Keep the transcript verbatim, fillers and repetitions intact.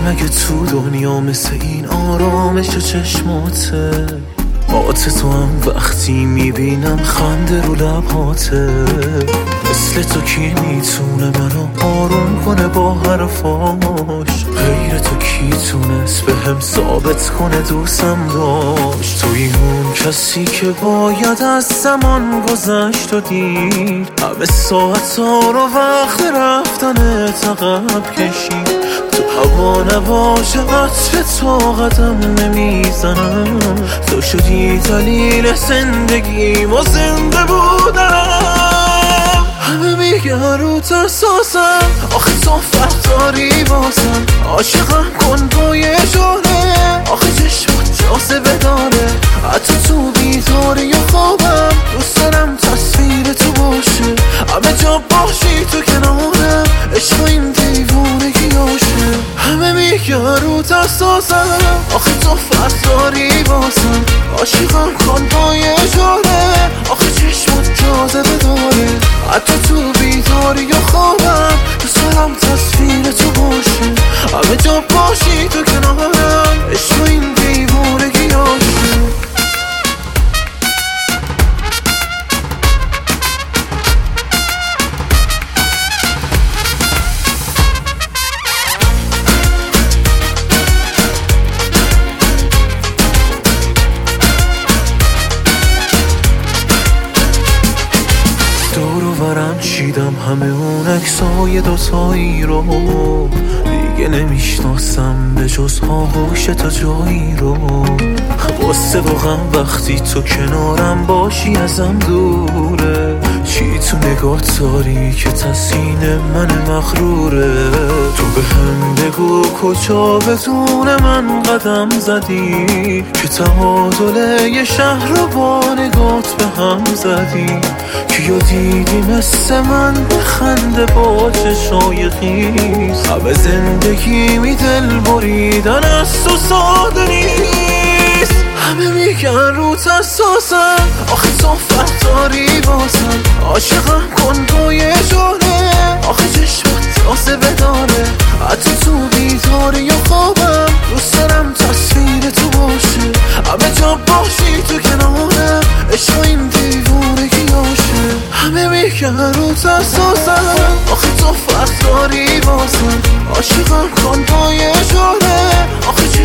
مگه تو دنیا مثل این آرامش چشماته؟ آت تو هم وقتی میبینم خنده رو لبهاته. مثل تو کی میتونه منو آروم کنه با حرفاش؟ غیر تو کی تونست به هم ثابت کنه دوستم داشت؟ توی اون کسی که باید از زمان گذشت و دید همه ساعت ها رو وقت رفتن عقب کشید. تو هوا نباشه عطر تو قدم نمیزنم. تو شدی دلیل زندگیم و زنده بودم. همه میگن رو ترساسم، آخه تو فرق داری بازم. عاشقم کن با یه جانه، آخه چشمات جاذبه داره. حتی تو بیداری یا خوابم دوست دارم تصویر تو باشه. همه جا باشی تو کنارم، عشق این دیوونگیاشه. همه میگن رو ترساسم، آخه تو فرق داری بازم. عاشقم کن با یه جانه، آخه چشمات جاذبه داره. حتی تو بیداری یا خوابم دوست دارم تصویر تو باشه. همه جا باشی تو کنارم، عشق این دیوونگیاشه. دورورم چیدم همه اون عکسای دوتایی رو، دیگه نمیشناسم به جز آغوش تا جایی رو. واسه واقعا وقتی تو کنارم باشی ازم دوره. چی تو نگاه داری که تسکین من مغروره؟ تو به هم بگو کجا بدون من قدم زدی که تعادل یه شهر رو با نگات به هم زدی. کیو دیدی مثل من بخنده با چشای خیز؟ همه زندگی می دل بریدن از تو ساده نیست. همه میگن رو ترساسم، آخه تو فرق داری بازم. عاشقم کن با یه جانه، آخه چشمات جاذبه داره. حتی تو بیداری یا خوابم دوست دارم تصویر تو باشه. همه جا باشی تو کنارم، عشق این دیوونگیاشه. همه میگن رو ترساسم، آخه تو فرق داری بازم. عاشقم کن با یه جانه، آخه